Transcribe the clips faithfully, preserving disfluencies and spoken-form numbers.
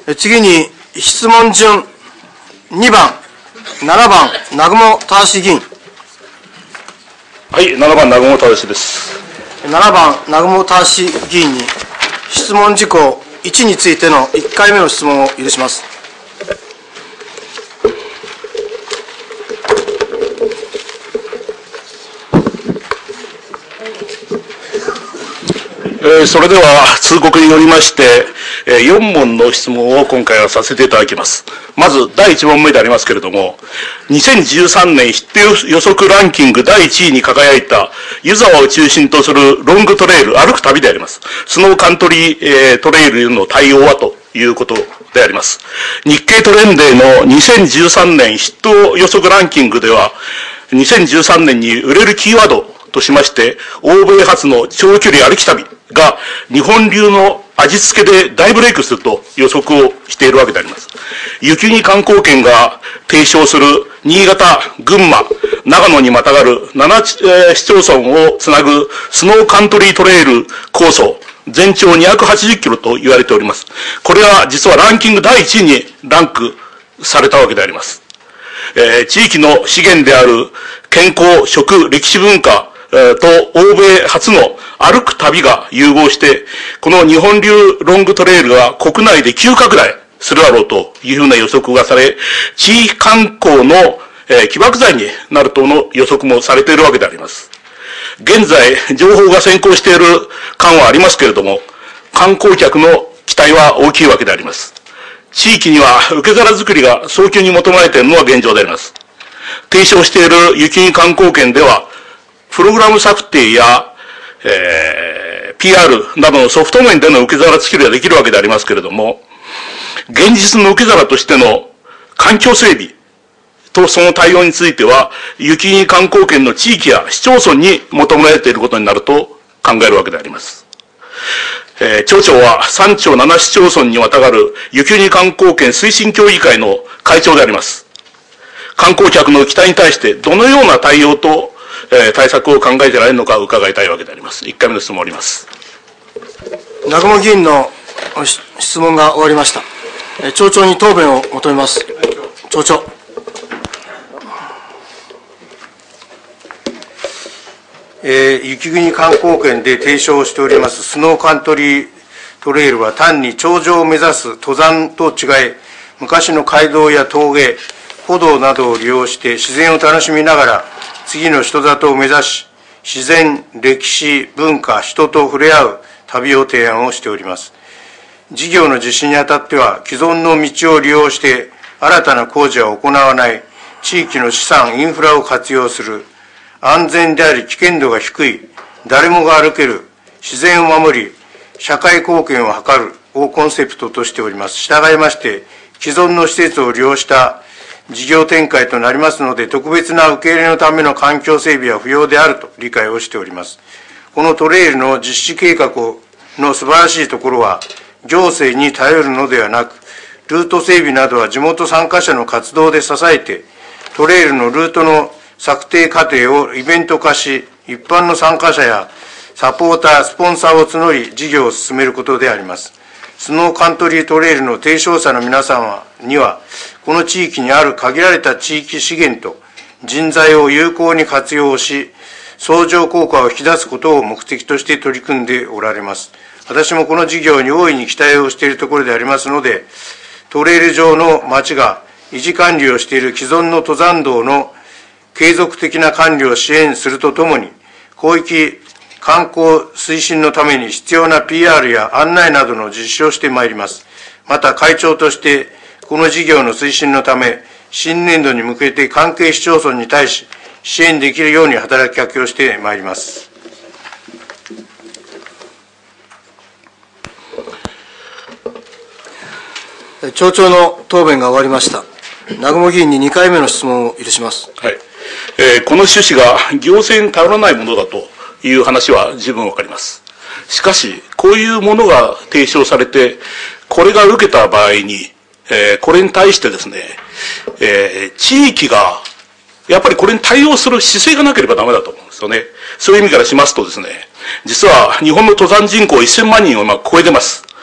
次に質問順にばん、ななばん、南雲正議員。 はい、ななばん、南雲正です。 ななばん、南雲正議員に質問事項いちについてのいっかいめの質問を許します。 えー、それでは通告によりまして、えー、よんもんの質問を今回はさせていただきます。まずだいいち問目でありますけれども、にせんじゅうさんねんヒット予測ランキングだいいちいに輝いた湯沢を中心とするロングトレイル、歩く旅であります。スノーカントリー、えー、トレイルの対応はということであります。日経トレンデーのにせんじゅうさんねんヒット予測ランキングでは、にせんじゅうさんねんに売れるキーワードとしまして、欧米発の長距離歩き旅が日本流の味付けで大ブレイクすると予測をしているわけであります。雪国観光圏が提唱する新潟、群馬、長野にまたがるなな市町村をつなぐスノーカントリートレイル構想、全長にひゃくはちじゅっキロと言われております。これは実はランキングだいいちいにランクされたわけであります。えー、地域の資源である健康、食、歴史文化、と欧米初の歩く旅が融合して、この日本流ロングトレイルが国内で急拡大するだろうというふうな予測がされ、地域観光の、えー、起爆剤になるとの予測もされているわけであります。現在、情報が先行している感はありますけれども、観光客の期待は大きいわけであります。地域には受け皿作りが早急に求められているのは現状であります。提唱している雪国観光圏では、プログラム策定や、えー、ピーアール などのソフト面での受け皿作りができるわけでありますけれども、現実の受け皿としての環境整備とその対応については、雪国観光圏の地域や市町村に求められていることになると考えるわけであります。えー、町長はさんちょうなな市町村にまたがる雪国観光圏推進協議会の会長であります。観光客の期待に対してどのような対応とえー、対策を考えてられるのか伺いたいわけであります。いっかいめの質問を終わります。 南雲議員の質問が終わりました。えー、町長に答弁を求めます。町長。 えー、雪国観光圏で提唱しておりますスノーカントリートレイルは単に頂上を目指す登山と違い、昔の街道や峠、歩道などを利用して自然を楽しみながら次の人里を目指し、自然、歴史、文化、人と触れ合う旅を提案をしております。事業の実施にあたっては、既存の道を利用して新たな工事は行わない、地域の資産、インフラを活用する、安全であり危険度が低い、誰もが歩ける、自然を守り、社会貢献を図るをコンセプトとしております。従いまして、既存の施設を利用した事業展開となりますので、特別な受け入れのための環境整備は不要であると理解をしております。このトレイルの実施計画の素晴らしいところは、行政に頼るのではなく、ルート整備などは地元参加者の活動で支えて、トレイルのルートの策定過程をイベント化し、一般の参加者やサポーター、スポンサーを募り、事業を進めることであります。スノーカントリートレイルの提唱者の皆様には、この地域にある限られた地域資源と人材を有効に活用し、相乗効果を引き出すことを目的として取り組んでおられます。私もこの事業に大いに期待をしているところでありますので、トレイル上の町が維持管理をしている既存の登山道の継続的な管理を支援するとともに、広域観光推進のために必要な ピーアール や案内などの実施をしてまいります。また会長として、この事業の推進のため、新年度に向けて関係市町村に対し、支援できるように働きかけをしてまいります。 町長の答弁が終わりました。南雲議員ににかいめの質問を許します。 はい。えー、この趣旨が行政に頼らないものだという話は十分わかります。しかし、こういうものが提唱されて、これが受けた場合に、えー、これに対してですね、えー、地域が、やっぱりこれに対応する姿勢がなければダメだと思うんですよね。そういう意味からしますとですね、実は日本の登山人口せんまんにんを今超えてます。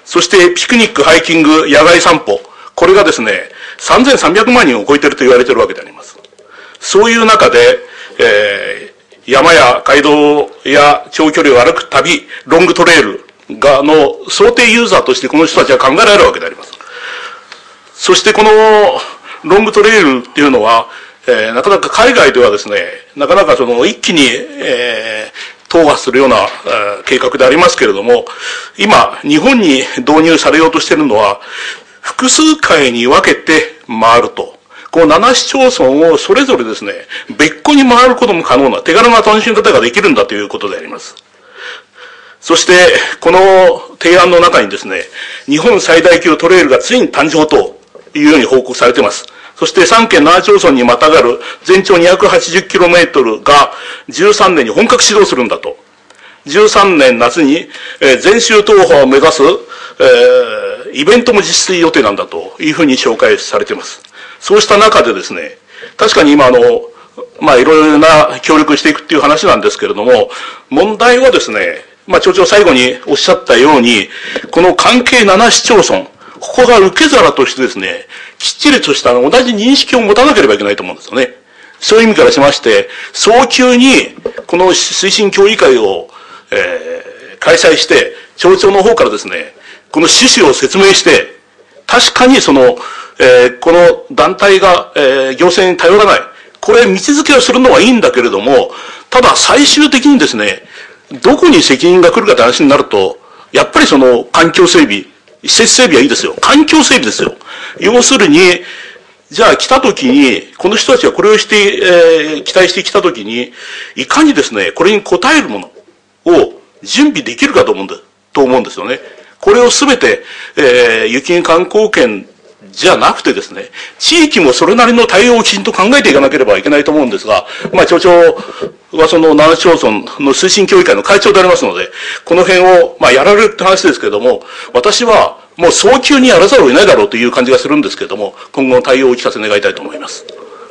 そしてピクニック、ハイキング、野外散歩、これがですね、さんぜんさんびゃくまんにんを超えていると言われているわけであります。そういう中で、えー、山や街道や長距離を歩く旅、ロングトレイルがの想定ユーザーとしてこの人たちは考えられるわけであります。そしてこのロングトレイルっていうのは、えー、なかなか海外ではですね、なかなかその一気に、えー、踏破するような、えー、計画でありますけれども、今、日本に導入されようとしているのは、複数回に分けて回ると。このなな市町村をそれぞれですね、別個に回ることも可能な手軽な楽しみ方ができるんだということであります。そして、この提案の中にですね、日本最大級トレイルがついに誕生というように報告されています。そしてさんけんなな町村にまたがる全長 にひゃくはちじゅっキロメートル がじゅうさんねんに本格始動するんだと。じゅうさんねん夏に、えー、全州踏破を目指す、えー、イベントも実施予定なんだというふうに紹介されています。そうした中でですね、確かに今あの、まあいろいろな協力していくっていう話なんですけれども、問題はですね、まあ町長最後におっしゃったように、この関係なな市町村、ここが受け皿としてですね、きっちりとした同じ認識を持たなければいけないと思うんですよね。そういう意味からしまして、早急にこの推進協議会を、えー、開催して、町長の方からですね、この趣旨を説明して、確かにその、えー、この団体が、えー、行政に頼らない。これ、道付けをするのはいいんだけれども、ただ最終的にですね、どこに責任が来るかって話になると、やっぱりその環境整備、施設整備はいいですよ。環境整備ですよ。要するに、じゃあ来た時に、この人たちがこれをして、えー、期待してきた時に、いかにですね、これに応えるものを準備できるかと思うんだ、と思うんですよね。これをすべて、えー、雪見観光圏じゃなくてですね、地域もそれなりの対応をきちんと考えていかなければいけないと思うんですが、まあ町長はそのなな町村の推進協議会の会長でありますので、この辺をまあやられるって話ですけれども、私はもう早急にやらざるを得ないだろうという感じがするんですけれども、今後の対応をお聞かせ願いたいと思います。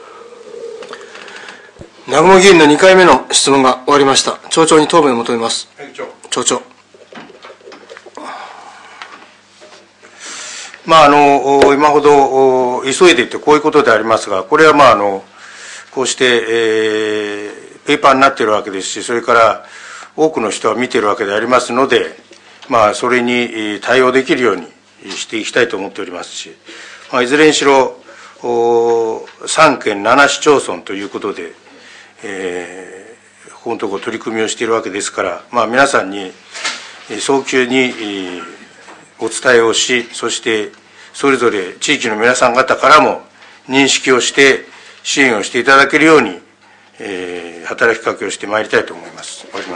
南雲議員のにかいめの質問が終わりました。町長に答弁を求めます。町長。 まあ、あの、今ほど急いでいてこういうことでありますが、これはまあ、あの、こうして、えー、ペーパーになっているわけですし、それから多くの人は見ているわけでありますので、まあ、それに対応できるようにしていきたいと思っておりますし、まあ、いずれにしろ、さんけんなな市町村ということで、えー、ここのところ取り組みをしているわけですから、まあ、皆さんに早急にお伝えをし、そしてそれぞれ地域の皆さん方からも認識をして支援をしていただけるように、えー、働きかけをしてまいりたいと思います。終わります。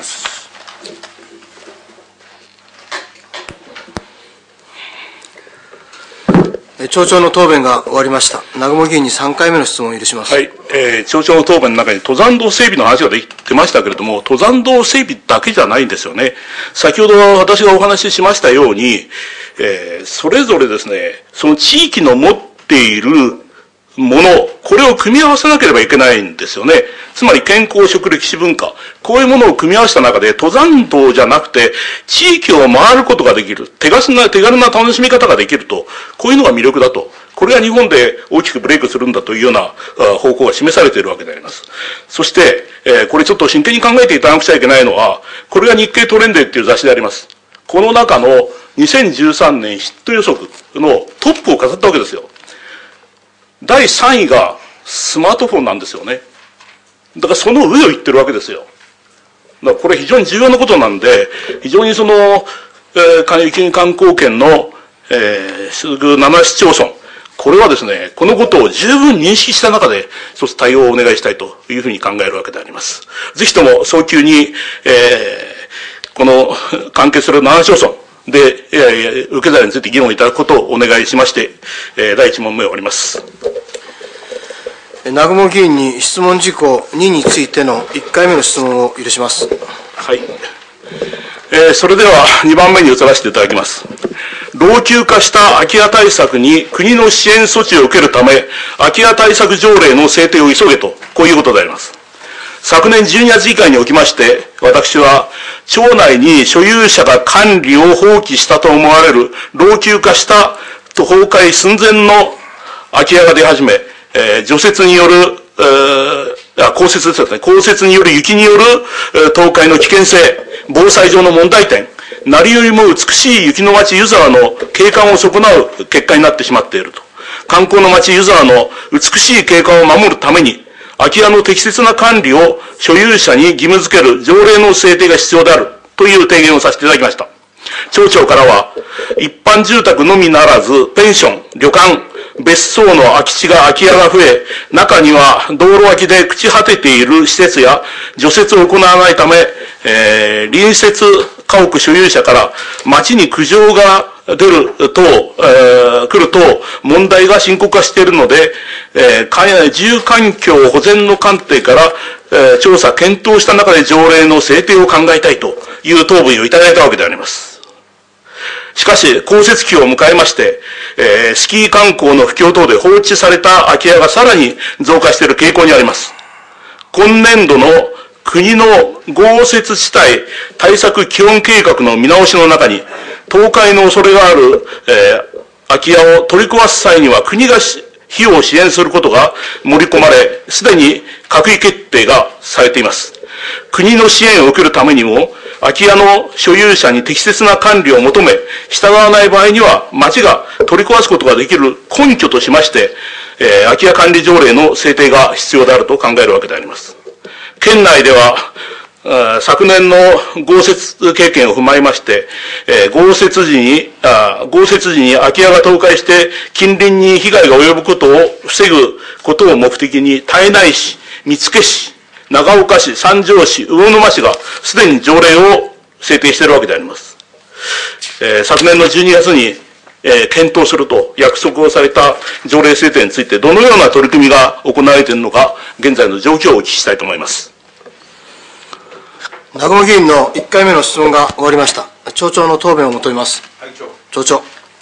町長の答弁が終わりました。南雲議員にさんかいめの質問を許します。 はい、えー、町長の答弁の中に登山道整備の話が出てましたけれども、登山道整備だけじゃないんですよね。先ほど私がお話ししましたように、えー、それぞれですね、その地域の持っているもの、これを組み合わせなければいけないんですよね。つまり健康、食歴史文化、こういうものを組み合わせた中で、登山道じゃなくて、地域を回ることができる、手軽な、手軽な楽しみ方ができると、こういうのが魅力だと。これが日本で大きくブレイクするんだというような方向が示されているわけであります。そして、えー、これちょっと真剣に考えていただかなくちゃいけないのは、これが日経トレンデーっていう雑誌であります。この中のにせんじゅうさんねんヒット予測のトップを飾ったわけですよ。だいさんいがスマートフォンなんですよね。だからその上を言ってるわけですよ。だからこれ非常に重要なことなんで、非常にその、えー、雪見観光圏の、えー、すぐなな市町村、これはですね、このことを十分認識した中で、一つ対応をお願いしたいというふうに考えるわけであります。ぜひとも早急に、えー、この関係するなな市町村で、えー、受け皿について議論いただくことをお願いしまして、えー、だいいちもんめを終わります。 南雲議員に質問事項にについてのいっかいめの質問を許します。 はい。えー、それではにばんめに移らせていただきます。老朽化した空き家対策に国の支援措置を受けるため、空き家対策条例の制定を急げと、こういうことであります。 昨年じゅうにがつ議会におきまして、私は、町内に所有者が管理を放棄したと思われる老朽化した崩壊寸前の空き家が出始め、えー、除雪による、えー、あ降雪ですね、降雪による雪による、えー、倒壊の危険性、防災上の問題点、何よりも美しい雪の町湯沢の景観を損なう結果になってしまっていると。観光の町湯沢の美しい景観を守るために、空き家の適切な管理を所有者に義務付ける条例の制定が必要であるという提言をさせていただきました。町長からは、一般住宅のみならず、ペンション、旅館、別荘の空き地が空き家が増え、中には道路脇で朽ち果てている施設や除雪を行わないため、えー、隣接家屋所有者から町に苦情が出ると、えー、来ると問題が深刻化しているので、えー、住環境保全の観点から、えー、調査検討した中で条例の制定を考えたいという答弁をいただいたわけであります。しかし、降雪期を迎えまして、えー、スキー観光の不況等で放置された空き家がさらに増加している傾向にあります。今年度の国の豪雪地帯対策基本計画の見直しの中に、倒壊の恐れがある、えー、空き家を取り壊す際には国が費用を支援することが盛り込まれ、すでに閣議決定がされています。国の支援を受けるためにも、空き家の所有者に適切な管理を求め、従わない場合には、町が取り壊すことができる根拠としまして、えー、空き家管理条例の制定が必要であると考えるわけであります。県内では、昨年の豪雪経験を踏まえまして、えー、豪雪時に、あ豪雪時に空き家が倒壊して近隣に被害が及ぶことを防ぐことを目的に、胎内市、見附市、長岡市、三条市、魚沼市がすでに条例を制定しているわけであります。えー、昨年のじゅうにがつに、えー、検討すると約束をされた条例制定について、どのような取り組みが行われているのか、現在の状況をお聞きしたいと思います。 南雲議員のいっかいめの質問が終わりました。町長の答弁を求めます。 はい、 町長。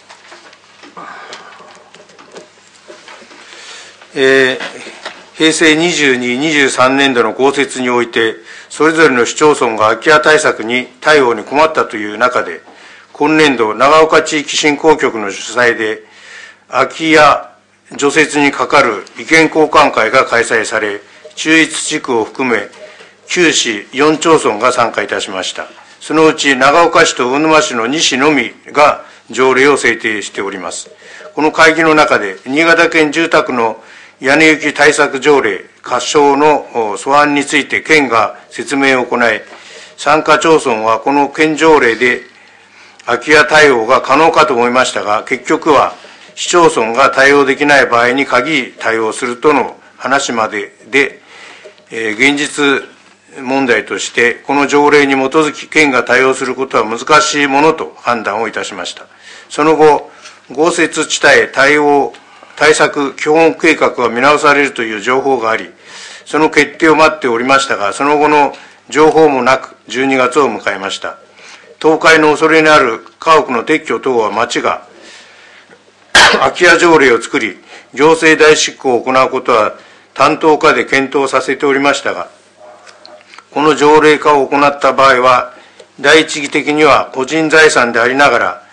えー、平成にじゅうに、にじゅうさんねんどの豪雪において、それぞれの市町村が空き家対策に対応に困ったという中で、今年度、長岡地域振興局の主催で、空き家除雪にかかる意見交換会が開催され、中越地区を含め、きゅう市よん町村が参加いたしました。そのうち長岡市と魚沼市のに市のみが条例を制定しております。この会議の中で、新潟県住宅の屋根雪対策条例箇所の素案について県が説明を行い、参加町村はこの県条例で空き家対応が可能かと思いましたが、結局は市町村が対応できない場合に限り対応するとの話までで、えー、現実問題として、この条例に基づき県が対応することは難しいものと判断をいたしました。その後、豪雪地帯対応対策基本計画が見直されるという情報があり、その決定を待っておりましたが、その後の情報もなく、じゅうにがつを迎えました。倒壊の恐れのある家屋の撤去等は町が空き家条例を作り、行政代執行を行うことは担当課で検討させておりましたが、この条例化を行った場合は、第一義的には個人財産でありながら、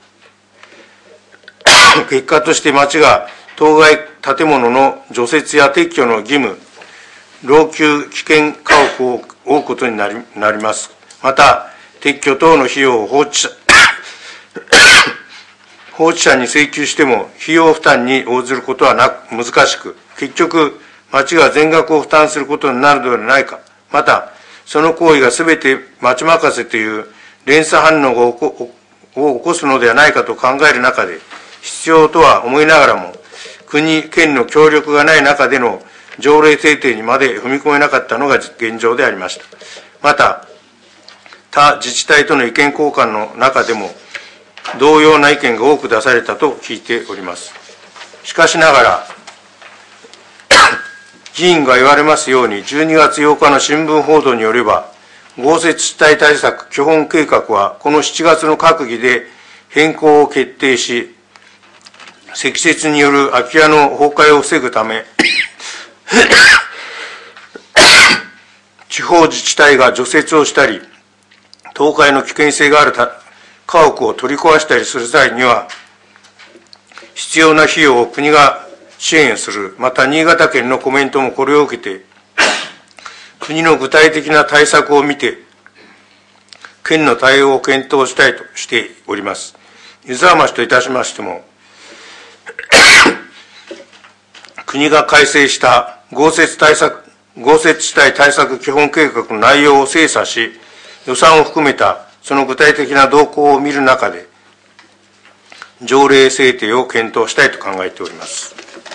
結果として町が当該建物の除雪や撤去の義務、老朽危険家屋を負うことになり、なります。また、撤去等の費用を放置者、放置者に請求しても費用負担に応ずることはなく難しく、結局、町が全額を負担することになるのではないか。また、その行為がすべて町任せという連鎖反応を起こ、を起こすのではないかと考える中で、必要とは思いながらも、国、県の協力がない中での条例制定にまで踏み込めなかったのが現状でありました。また、他自治体との意見交換の中でも、同様な意見が多く出されたと聞いております。しかしながら、議員が言われますように、じゅうにがつようかの新聞報道によれば、豪雪地帯対策基本計画は、このしちがつの閣議で変更を決定し、積雪による空き家の崩壊を防ぐため、 地方自治体が除雪をしたり、倒壊の危険性がある家屋を取り壊したりする際には、必要な費用を国が支援する。また、新潟県のコメントもこれを受けて、国の具体的な対策を見て、県の対応を検討したいとしております。湯沢町といたしましても、国が改正した豪雪対策、豪雪地帯対策基本計画の内容を精査し、予算を含めたその具体的な動向を見る中で、条例制定を検討したいと考えております。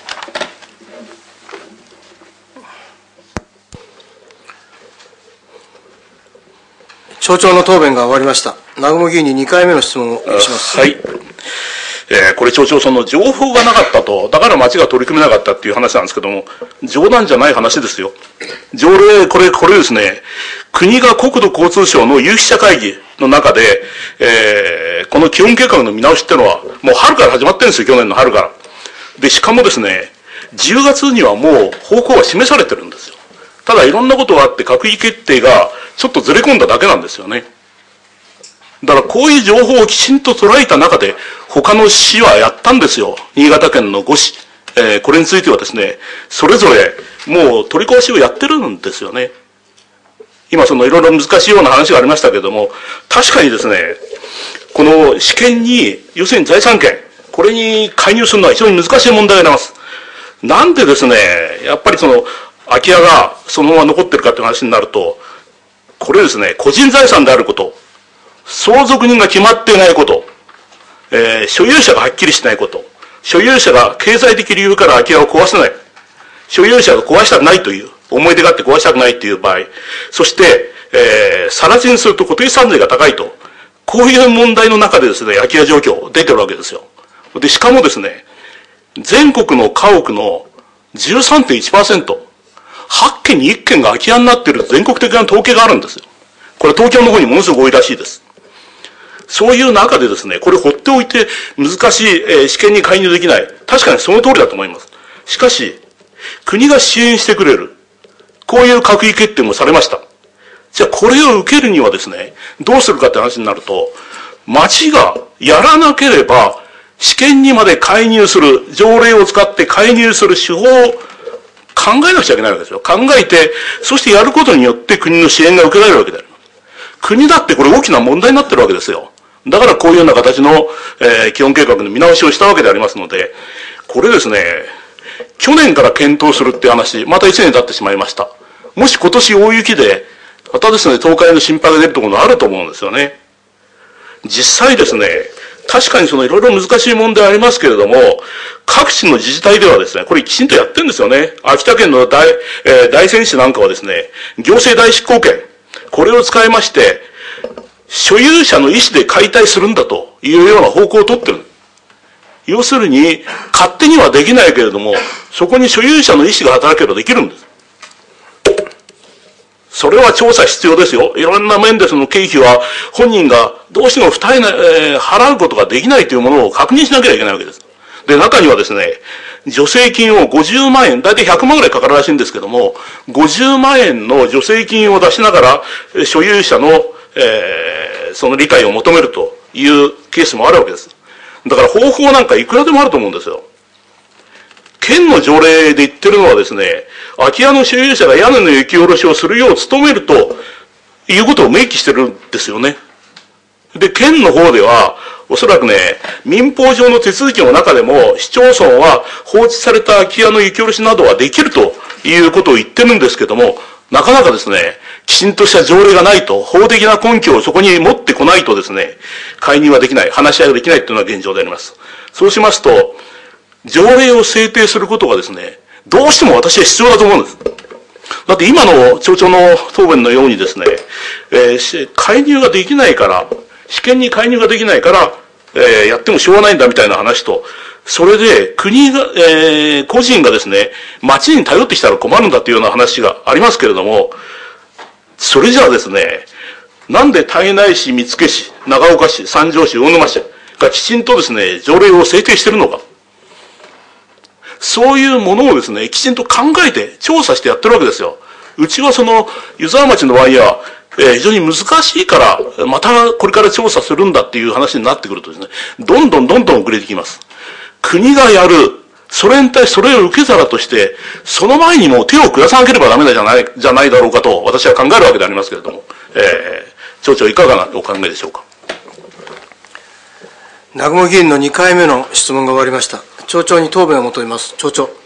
町長の答弁が終わりました。南雲議員ににかいめの質問をします。 はい。えー、これ町長、その情報がなかったと、だから町が取り組めなかったっていう話なんですけども、冗談じゃない話ですよ。条例、これ、これですね、国が国土交通省の有識者会議の中で、えー、この基本計画の見直しっていうのは、もう春から始まってるんですよ、去年の春から。で、しかもですね、じゅうがつにはもう方向は示されてるんですよ。ただいろんなことがあって閣議決定がちょっとずれ込んだだけなんですよね。だからこういう情報をきちんと捉えた中で、他の市はやったんですよ。新潟県のご市。えー、これについてはですね、それぞれもう取り壊しをやってるんですよね。今そのいろいろ難しいような話がありましたけれども、確かにですね、この試験に、要するに財産権、これに介入するのは非常に難しい問題になります。なんでですね、やっぱりその、空き家がそのまま残ってるかという話になると、これですね、個人財産であること、相続人が決まっていないこと、えー、所有者がはっきりしないこと、所有者が経済的理由から空き家を壊せない、所有者が壊したくないという、思い出があって壊したくないという場合、そして、えー、さら地にすると固定資産税が高いと、こういう問題の中でですね、空き家状況出てるわけですよ。で、しかもですね、全国の家屋の じゅうさんてんいちパーセント、はっけんにいっけんが空き家になっている全国的な統計があるんですよ。これ東京の方にものすごく多いらしいです。そういう中でですね、これ放っておいて難しい、えー、試験に介入できない。確かにその通りだと思います。しかし、国が支援してくれる。こういう閣議決定もされました。じゃあこれを受けるにはですね、どうするかって話になると、町がやらなければ試験にまで介入する、条例を使って介入する手法を考えなくちゃいけないわけですよ。考えて、そしてやることによって国の支援が受けられるわけである。国だってこれ大きな問題になってるわけですよ。だからこういうような形の、えー、基本計画の見直しをしたわけでありますので、これですね、去年から検討するっていう話、またいちねん経ってしまいました。もし今年大雪で、またですね、倒壊の心配が出るところがあると思うんですよね。実際ですね、確かにそのいろいろ難しい問題ありますけれども、各地の自治体ではですね、これきちんとやってるんですよね。秋田県の大、えー、大仙市なんかはですね、行政代執行権、これを使いまして、所有者の意思で解体するんだというような方向を取ってる。要するに、勝手にはできないけれども、そこに所有者の意思が働けばできるんです。それは調査必要ですよ。いろんな面でその経費は本人がどうしても負担、えー、払うことができないというものを確認しなければいけないわけです。で、中にはですね、助成金をごじゅうまんえん、だいたいひゃくまんぐらいかかるらしいんですけども、ごじゅうまんえんの助成金を出しながら、所有者の、えー、その理解を求めるというケースもあるわけです。だから方法なんかいくらでもあると思うんですよ。県の条例で言ってるのはですね、空き家の所有者が屋根の雪下ろしをするよう努めるということを明記してるんですよね。で、県の方では、おそらくね、民法上の手続きの中でも、市町村は放置された空き家の雪下ろしなどはできるということを言ってるんですけども、なかなかですね、きちんとした条例がないと、法的な根拠をそこに持ってこないとですね、介入はできない、話し合いができないというのが現状であります。そうしますと、条例を制定することがですね、どうしても私は必要だと思うんです。だって今の町長の答弁のようにですね、えー、介入ができないから、試験に介入ができないから、えー、やってもしょうがないんだみたいな話と、それで国が、えー、個人がですね、町に頼ってきたら困るんだというような話がありますけれども、それじゃあですね、なんで胎内市、見附市、長岡市、三条市、魚沼市がきちんとですね、条例を制定しているのか。そういうものをですね、きちんと考えて、調査してやってるわけですよ。 うちはその、湯沢町の場合は、えー、非常に難しいから、またこれから調査するんだっていう話になってくるとですね、どんどんどんどん遅れてきます。国がやる、それに対してそれを受け皿として、その前にも手を下さなければダメだじゃない、じゃないだろうかと、私は考えるわけでありますけれども、えー、町長いかがなお考えでしょうか。 南雲議員のにかいめの質問が終わりました。町長に答弁を求めます。町長。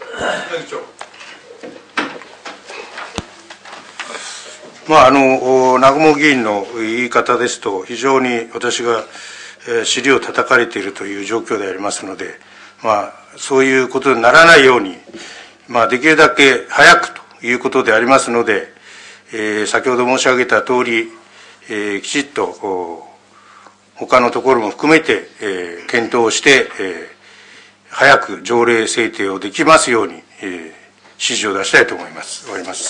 まあ、あの、南雲議員の言い方ですと、非常に私が、えー、尻を叩かれているという状況でありますので、まあ、そういうことにならないように、まあ、できるだけ早くということでありますので、えー、先ほど申し上げたとおり、えー、きちっと、他のところも含めて、えー、検討して、えー、早く条例制定をできますように、えー、指示を出したいと思います。終わります。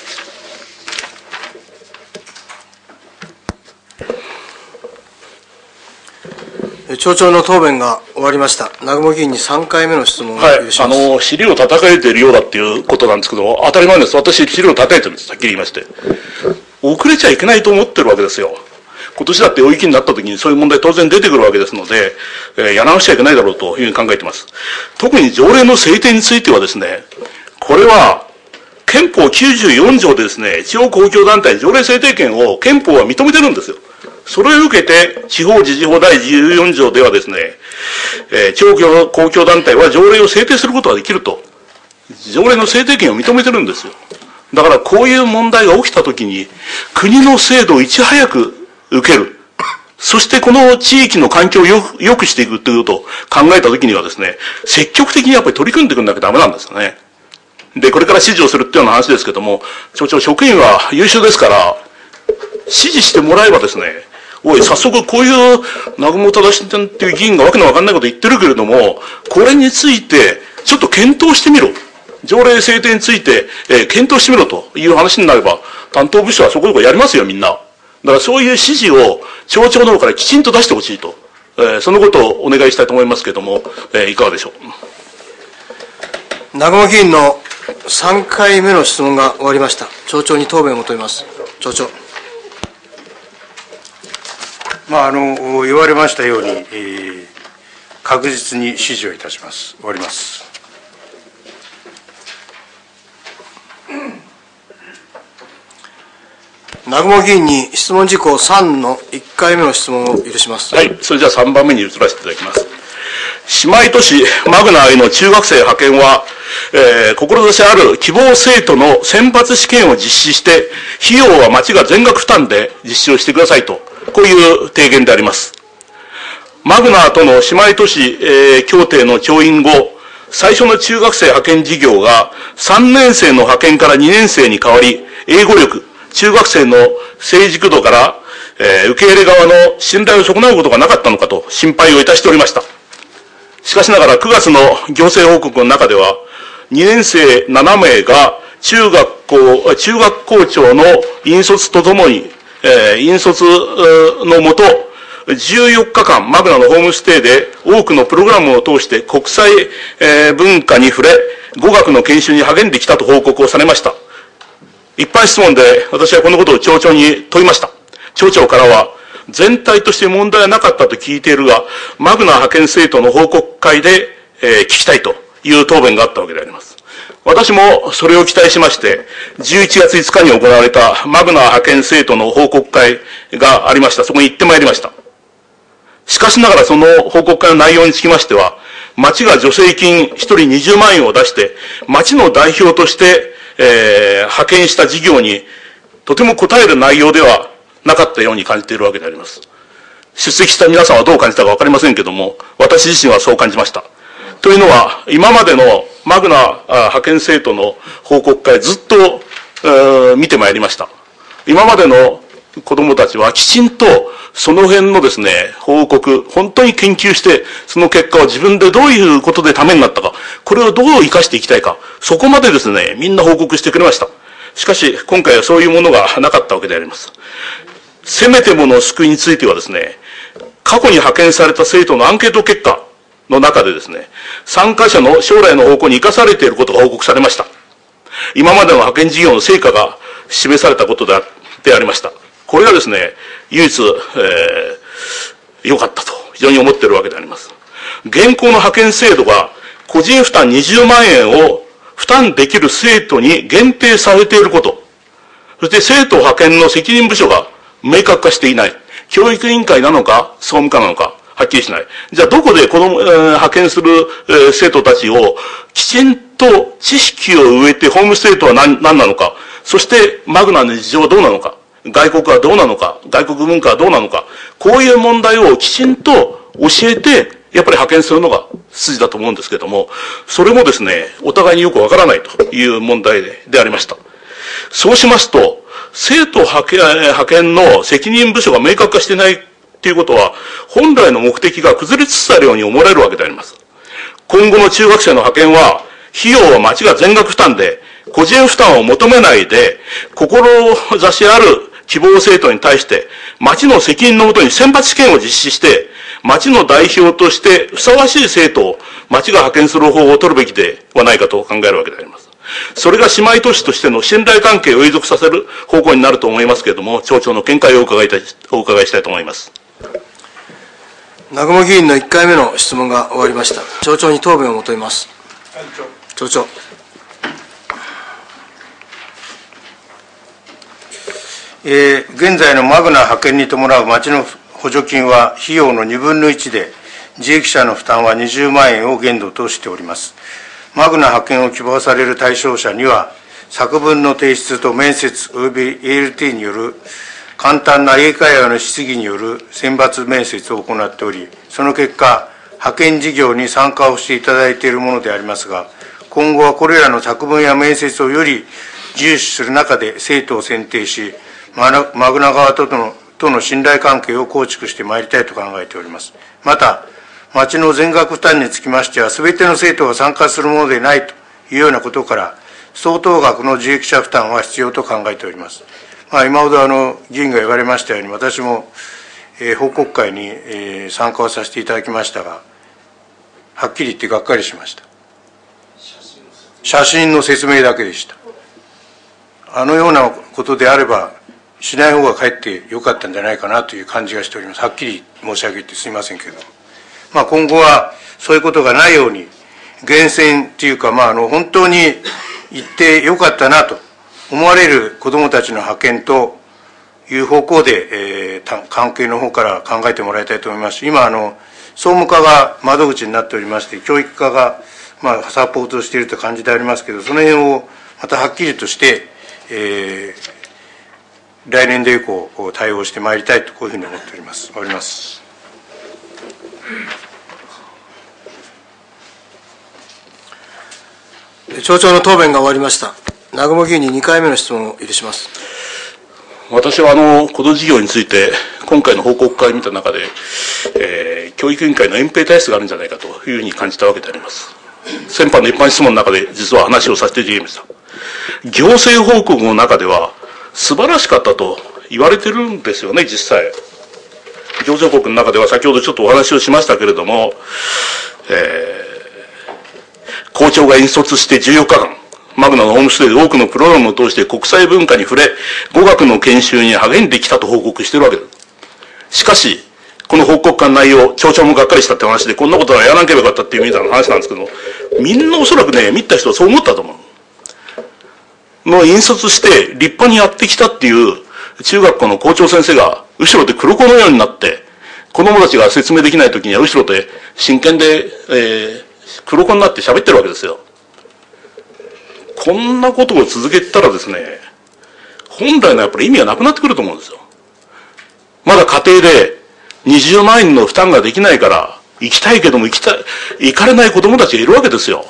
町長の答弁が終わりました。南雲議員にさんかいめの質問を許します。 はい、あの、尻を叩かれているようだっていうことなんですけど、当たり前です。私、尻を叩いてるんです。はっきり言いまして。遅れちゃいけないと思ってるわけですよ。今年だって大雪になった時にそういう問題当然出てくるわけですので、えー、やらなくちゃいけないだろうというふうに考えています。特に条例の制定についてはですね、これは、憲法きゅうじゅうよん条でですね、地方公共団体条例制定権を憲法は認めてるんですよ。それを受けて、地方自治法第じゅうよん条ではですね、えー、地方公共団体は条例を制定することができると。条例の制定権を認めてるんですよ。だからこういう問題が起きたときに、国の制度をいち早く受ける。そしてこの地域の環境をよく良くしていくということを考えたときにはですね、積極的にやっぱり取り組んでいくんなきゃダメなんですよね。で、これから指示をするっていうような話ですけども、町長職員は優秀ですから、指示してもらえばですね、おい、早速こういう南雲正さんっていう議員がわけのわかんないこと言ってるけれども、これについてちょっと検討してみろ。条例制定について、えー、検討してみろという話になれば、担当部署はそこそこやりますよ、みんな。だからそういう指示を町長の方からきちんと出してほしいと、えー、そのことをお願いしたいと思いますけれども、えー、いかがでしょう。 南雲議員のさんかいめの質問が終わりました。町長に答弁を求めます。町長。 まあ、あの、言われましたように、えー、確実に指示をいたします。終わります。 南雲議員に質問事項さんのいっかいめの質問を許します。 はい、それじゃあさんばんめに移らせていただきます。姉妹都市マグナへの中学生派遣は、えー、志ある希望生徒の選抜試験を実施して、費用は町が全額負担で実施をしてくださいと、こういう提言であります。マグナとの姉妹都市、えー、協定の調印後、最初の中学生派遣事業がさんねん生の派遣からにねん生に変わり、英語力、中学生の成熟度から、えー、受け入れ側の信頼を損なうことがなかったのかと心配をいたしておりました。しかしながらくがつの行政報告の中では、にねん生ななめいが中学校、中学校長の引率とともに、えー、引率のもと、じゅうよっかかんマグナのホームステイで多くのプログラムを通して国際、えー、文化に触れ、語学の研修に励んできたと報告をされました。一般質問で私はこのことを町長に問いました。町長からは、全体として問題はなかったと聞いているが、マグナ派遣生徒の報告会で、えー、聞きたいという答弁があったわけであります。私もそれを期待しまして、じゅういちがついつかに行われたマグナ派遣生徒の報告会がありました。そこに行ってまいりました。しかしながらその報告会の内容につきましては、町が助成金ひとりにじゅうまんえんを出して、町の代表として、えー、派遣した事業にとても応える内容ではなかったように感じているわけであります。出席した皆さんはどう感じたかわかりませんけども、私自身はそう感じました。というのは、今までのマグナ派遣生徒の報告会ずっと、えー、見てまいりました。今までの子供たちはきちんとその辺のですね、報告、本当に研究して、その結果を自分でどういうことでためになったか、これをどう生かしていきたいか、そこまでですね、みんな報告してくれました。しかし、今回はそういうものがなかったわけであります。せめてもの救いについてはですね、過去に派遣された生徒のアンケート結果の中でですね、参加者の将来の方向に生かされていることが報告されました。 今までの派遣事業の成果が示されたことで あ, でありました。これがですね、唯一、えー、良かったと非常に思っているわけであります。現行の派遣制度が個人負担にじゅうまんえんを負担できる生徒に限定されていること、そして生徒派遣の責任部署が明確化していない。教育委員会なのか、総務課なのか、はっきりしない。じゃあどこでこの、えー、派遣する、えー、生徒たちをきちんと知識を植えてホームステイとは何、何なのか、そしてマグナの事情はどうなのか、外国はどうなのか、外国文化はどうなのか、こういう問題をきちんと教えて、やっぱり派遣するのが筋だと思うんですけども、それもですね、お互いによくわからないという問題で、でありました。そうしますと、生徒派遣、派遣の責任部署が明確化していないっていうことは、本来の目的が崩れつつあるように思われるわけであります。今後の中学生の派遣は、費用は町が全額負担で、個人負担を求めないで、志ある希望生徒に対して、町の責任のもとに選抜試験を実施して、町の代表としてふさわしい生徒を町が派遣する方法を取るべきではないかと考えるわけであります。それが姉妹都市としての信頼関係を永続させる方向になると思いますけれども、町長の見解をお伺いたい、お伺いしたいと思います。 南雲議員のいっかいめの質問が終わりました。町長に答弁を求めます。町長。 えー、現在のマグナ派遣に伴う町の補助金は費用のにぶんのいちで、自益者の負担はにじゅうまんえんを限度としております。マグナ派遣を希望される対象者には、作文の提出と面接及び エーエルティー による簡単な英会話の質疑による選抜面接を行っており、その結果、派遣事業に参加をしていただいているものでありますが、今後はこれらの作文や面接をより重視する中で生徒を選定し、マグナ側とのとの信頼関係を構築してまいりたいと考えております。また、町の全額負担につきましては、すべての生徒が参加するものでないというようなことから、相当額の自益者負担は必要と考えております。まあ、今ほどあの議員が言われましたように、私も、えー、報告会に、えー、参加をさせていただきましたが、はっきり言ってがっかりしました。写真の説明だけでした。あのようなことであれば、しない方がかえってよかったんじゃないかなという感じがしております。はっきり申し上げてすみませんけれども。まあ、今後はそういうことがないように、厳選というか、まあ、あの本当に行ってよかったなと思われる子どもたちの派遣という方向で、えー、関係の方から考えてもらいたいと思いますし、今あの、総務課が窓口になっておりまして、教育課が、まあ、サポートしているという感じでありますけれど、その辺をまたはっきりとして、えー来年度以降、対応してまいりたいと、こういうふうに思っております。終わります。 町長の答弁が終わりました。南雲議員ににかいめの質問を許します。 私はあの、この事業について、今回の報告会を見た中で、えー、教育委員会の隠蔽体質があるんじゃないかというふうに感じたわけであります。先般の一般質問の中で、実は話をさせていただきました。行政報告の中では、素晴らしかったと言われてるんですよね、実際。行政報告の中では先ほどちょっとお話をしましたけれども、えー、校長が引率してじゅうよっかかん、マグナのホームステイで多くのプログラムを通して国際文化に触れ、語学の研修に励んできたと報告しているわけです。しかし、この報告会の内容、町長もがっかりしたって話で、こんなことはやらなければよかったっていうみたいな話なんですけど、みんなおそらくね、見た人はそう思ったと思う。の引率して立派にやってきたっていう中学校の校長先生が後ろで黒子のようになって、子供たちが説明できない時には後ろで真剣で、えー、黒子になって喋ってるわけですよ。こんなことを続けたらですね、本来のやっぱり意味がなくなってくると思うんですよ。まだ家庭でにじゅうまんえんの負担ができないから行きたいけども行きたい、行かれない子供たちがいるわけですよ。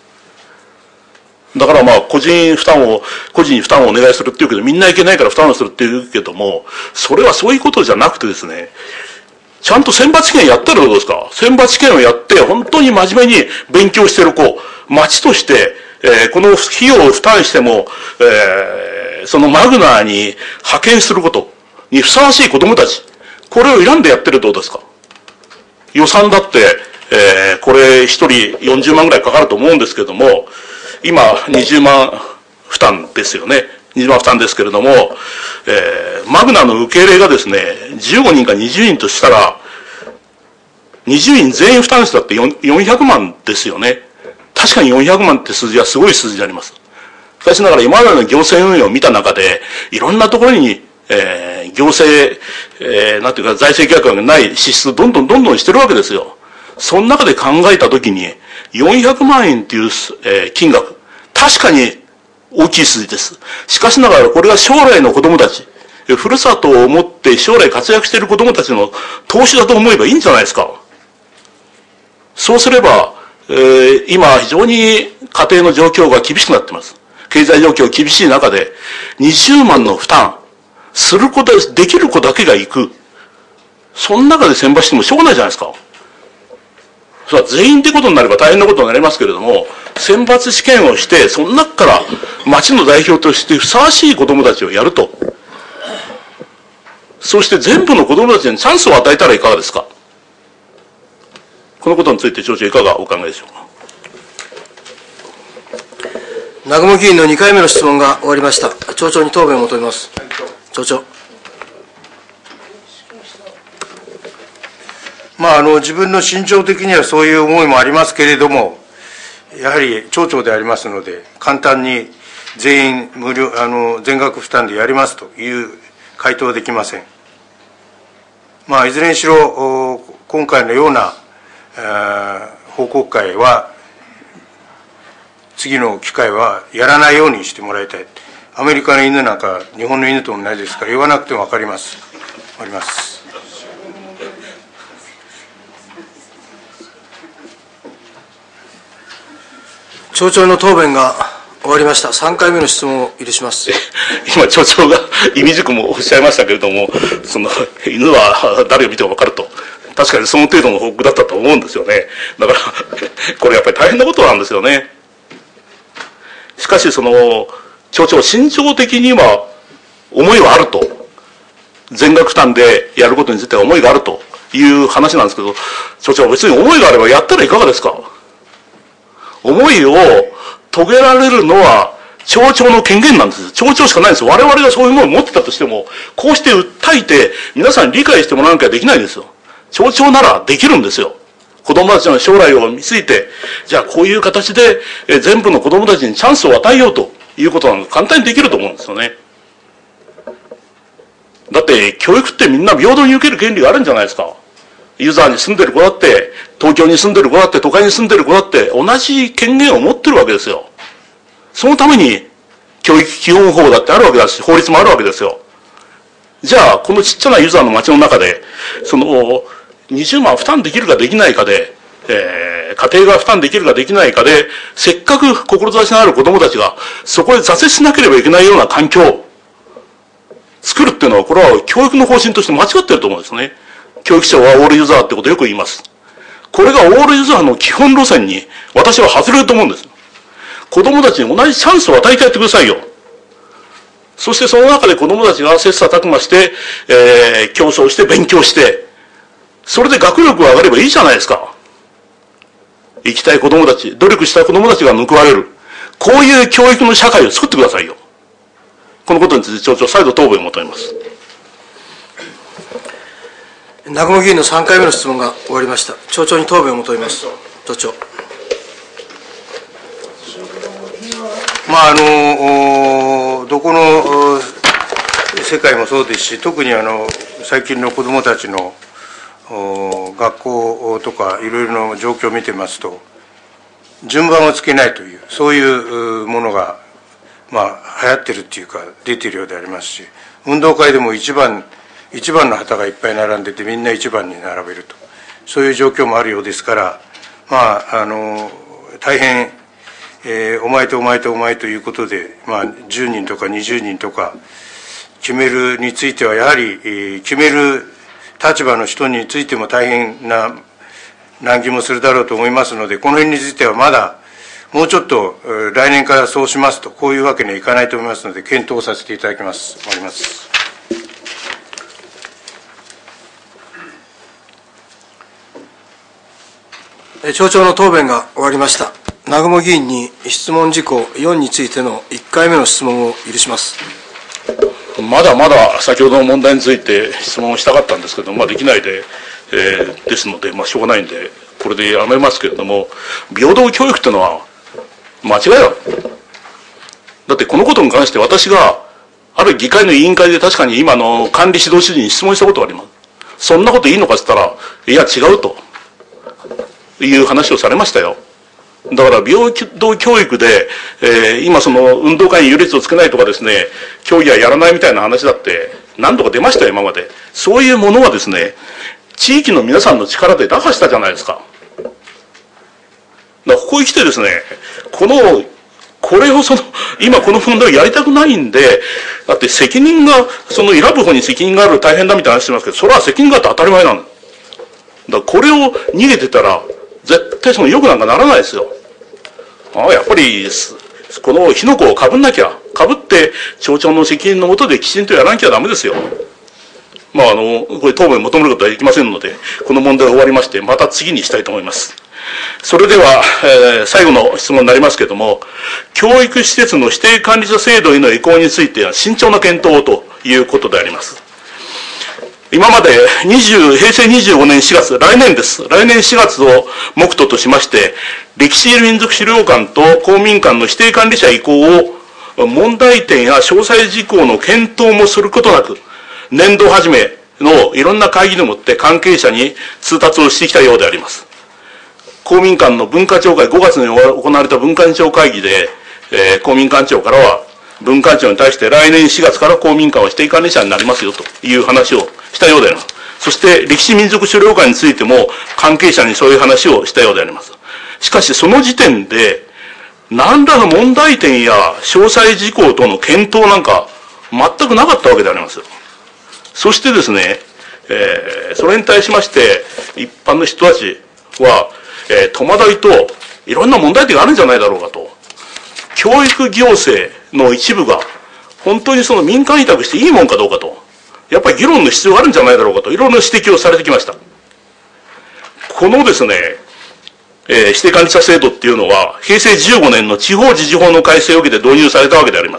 だからまあ個人負担を、個人に負担をお願いするっていうけど、みんな行けないから負担をするっていうけども、それはそういうことじゃなくてですね、ちゃんと選抜試験やったらどうですか？選抜試験をやって、本当に真面目に勉強している子、町として、えー、この費用を負担しても、えー、そのマグナーに派遣することにふさわしい子供たち、これを選んでやってるどうですか？予算だって、えー、これ一人よんじゅうまんぐらいかかると思うんですけども、今にじゅうまん負担ですよね。にじゅうまん負担ですけれども、えー、マグナの受け入れがですね、じゅうごにんかにじゅうにんとしたら、にじゅうにん全員負担したってよんひゃくまんですよね。確かによんひゃくまんって数字はすごい数字であります。しかしながら今までの行政運営を見た中で、いろんなところに、えー、行政、えー、なんていうか財政計画がない支出どんどんどんどんしてるわけですよ。その中で考えたときに、よんひゃくまんえんっていう、えー、金額、確かに大きい数字です。しかしながらこれが将来の子供たち、ふるさとを持って将来活躍している子供たちの投資だと思えばいいんじゃないですか。そうすれば、えー、今非常に家庭の状況が厳しくなっています。経済状況厳しい中で、にじゅうまんの負担、すること、できる子だけが行く。その中で選抜してもしょうがないじゃないですか。それは全員ってことになれば大変なことになりますけれども、選抜試験をして、その中から町の代表としてふさわしい子供たちをやると。そして全部の子供たちにチャンスを与えたらいかがですか。このことについて町長いかがお考えでしょうか。 南雲議員のにかいめの質問が終わりました。町長に答弁を求めます。町長。 まあ、あの自分の心情的にはそういう思いもありますけれども、やはり町長でありますので、簡単に全員無料あの全額負担でやりますという回答はできません。まあ、いずれにしろ、今回のような報告会は、次の機会はやらないようにしてもらいたい。アメリカの犬なんか日本の犬と同じですから、言わなくても分かります。終わります。 町長の答弁が終わりました。さんかいめの質問を許します。 今、町長が意味軸もおっしゃいましたけれども、その犬は誰を見ても分かると。確かにその程度の報告だったと思うんですよね。だから、これやっぱり大変なことなんですよね。しかし、その、町長、心情的には思いはあると。全額負担でやることについては思いがあるという話なんですけど、町長、別に思いがあればやったらいかがですか。思いを遂げられるのは町長の権限なんです。町長しかないんです。我々がそういうものを持ってたとしても、こうして訴えて皆さんに理解してもらわなきゃできないんですよ。町長ならできるんですよ。子供たちの将来を見据えて、じゃあこういう形でえ全部の子供たちにチャンスを与えようということなの簡単にできると思うんですよね。だって教育ってみんな平等に受ける権利があるんじゃないですか。ユーザーに住んでる子だって、東京に住んでる子だって、都会に住んでる子だって、同じ権限を持ってるわけですよ。そのために、教育基本法だってあるわけだし、法律もあるわけですよ。じゃあ、このちっちゃなユーザーの街の中で、その、にじゅうまん負担できるかできないかで、えー、家庭が負担できるかできないかで、せっかく志のある子供たちが、そこで挫折しなければいけないような環境を作るっていうのは、これは教育の方針として間違ってると思うんですね。教育者はオールユーザーってことをよく言います。これがオールユーザーの基本路線に私は外れると思うんです。子供たちに同じチャンスを与えてやってくださいよ。そしてその中で子供たちが切磋琢磨して、えー、競争して勉強して、それで学力が上がればいいじゃないですか。生きたい子供たち、努力した子供たちが報われる。こういう教育の社会を作ってくださいよ。このことについて町長、再度答弁を求めます。 南雲議員のさんかいめの質問が終わりました。町長に答弁を求めます。町長。 まあ、あの、どこの世界もそうですし、特にあの、最近の子どもたちの学校とかいろいろな状況を見てますと、順番をつけないという、そういうものが、まあ、流行ってるっていうか、出ているようでありますし、運動会でも一番、一番の旗がいっぱい並んでて、みんな一番に並べると、そういう状況もあるようですから、まあ、あの大変、えー、お前とお前とお前ということで、まあ、じゅうにんとかにじゅうにんとか決めるについては、やはり、えー、決める立場の人についても大変な難儀もするだろうと思いますので、この辺についてはまだ、もうちょっと来年からそうしますと、こういうわけにはいかないと思いますので、検討させていただきます。終わります。 町長の答弁が終わりました。 南雲議員に質問事項よんについてのいっかいめの質問を許します。 まだまだ先ほどの問題について質問をしたかったんですけど、まあ、できないで、えー、ですので、まあ、しょうがないんで、これでやめますけれども、平等教育というのは間違いだ。だってこのことに関して私が、ある議会の委員会で確かに今の管理指導主任に質問したことがあります。そんなこといいのかって言ったら、いや違うという話をされましたよ。だから平等教育で、えー、今その運動会に優劣をつけないとかですね、競技はやらないみたいな話だって何度か出ましたよ、今まで。そういうものはですね、地域の皆さんの力で打破したじゃないですか。だからここに来てですね、この、これをその、今この問題をやりたくないんで、だって責任が、その選ぶ方に責任がある大変だみたいな話してますけど、それは責任があって当たり前なの。だからこれを逃げてたら、絶対その良くなんかならないですよ。ああ、やっぱり、この火の粉をかぶんなきゃ、かぶって町長の責任のもとできちんとやらなきゃダメですよ。まあ、あの、これ答弁求めることはできませんので、この問題は終わりまして、また次にしたいと思います。それでは、えー、最後の質問になりますけれども、教育施設の指定管理者制度への移行については慎重な検討をということであります。今までにじゅうへいせいにじゅうごねんしがつ、来年です。来年しがつを目途としまして、歴史民俗資料館と公民館の指定管理者移行を問題点や詳細事項の検討もすることなく、年度始めのいろんな会議でもって関係者に通達をしてきたようであります。公民館の文化庁会、ごがつに行われた文化庁会議で、えー、公民館長からは、文化庁に対して来年しがつから公民館は指定管理者になりますよという話をしたようであります。そして歴史民俗資料館についても関係者にそういう話をしたようであります。しかしその時点で何らの問題点や詳細事項との検討なんか全くなかったわけであります。そしてですね、えー、それに対しまして一般の人たちは、えー、戸惑いといろんな問題点があるんじゃないだろうかと。教育行政の一部が本当にその民間委託していいもんかどうかと、やっぱり議論の必要があるんじゃないだろうかと、いろんな指摘をされてきました。このですね、えー、指定管理者制度っていうのは、へいせいじゅうごねんの地方自治法の改正を受けて導入されたわけであります。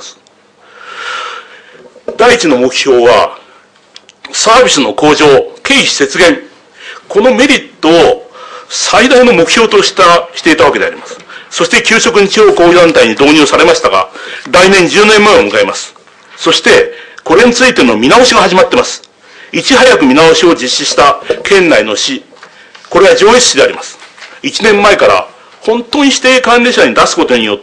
第一の目標は、サービスの向上、経費節減、このメリットを最大の目標としたしていたわけであります。そして給食に地方公団体に導入されましたが、来年じゅうねんまえを迎えます。そして、これについての見直しが始まっています。いち早く見直しを実施した県内の市、これは上越市であります。いちねんまえから本当に指定管理者に出すことによって、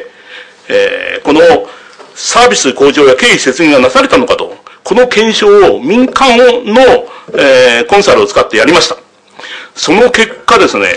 えー、このサービス向上や経費節減がなされたのかと、この検証を民間の、えー、コンサルを使ってやりました。その結果ですね、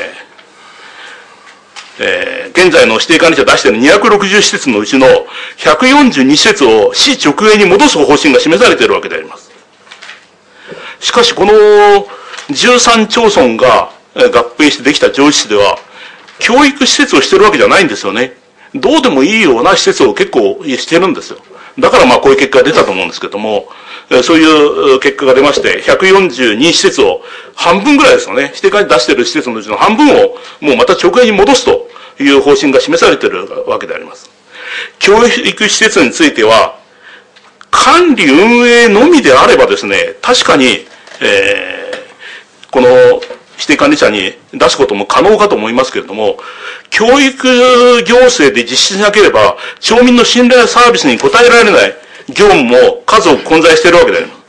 えー、現在の指定管理者出しているにひゃくろくじゅう施設のうちのひゃくよんじゅうに施設を市直営に戻す方針が示されているわけであります。しかしこのじゅうさんちょうそんが合併してできた上越市では、教育施設をしてるわけじゃないんですよね。どうでもいいような施設を結構してるんですよ。だからまあこういう結果が出たと思うんですけども、そういう結果が出まして、ひゃくよんじゅうに施設を半分ぐらいですよね、指定管理出している施設のうちの半分をもうまた直営に戻すという方針が示されているわけであります。教育施設については、管理運営のみであればですね、確かに、えー、この指定管理者に出すことも可能かと思いますけれども、教育行政で実施しなければ、町民の信頼やサービスに応えられない業務も数多く混在しているわけであります。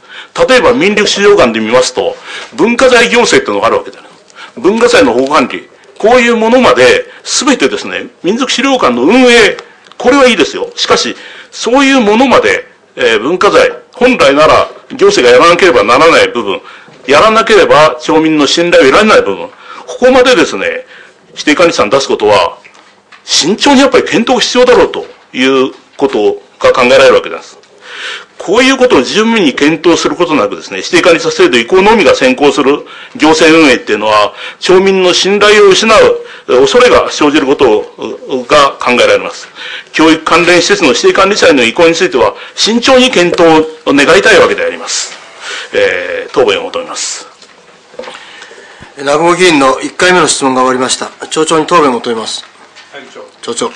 例えば民力資料館で見ますと、文化財行政っていうのがあるわけであります。文化財の保護管理、こういうものまで全てですね、民族資料館の運営、これはいいですよ。しかし、そういうものまで、えー、文化財、本来なら行政がやらなければならない部分、やらなければ町民の信頼を得られない部分、ここまでですね、指定管理者に出すことは、慎重にやっぱり検討が必要だろうということが考えられるわけです。こういうことを十分に検討することなくですね、指定管理者制度移行のみが先行する行政運営っていうのは、町民の信頼を失う恐れが生じることが考えられます。教育関連施設の指定管理者への移行については、慎重に検討を願いたいわけであります。えー、答弁を求めます。 南雲議員のいっかいめの質問が終わりました。町長に答弁を求めます。 町長。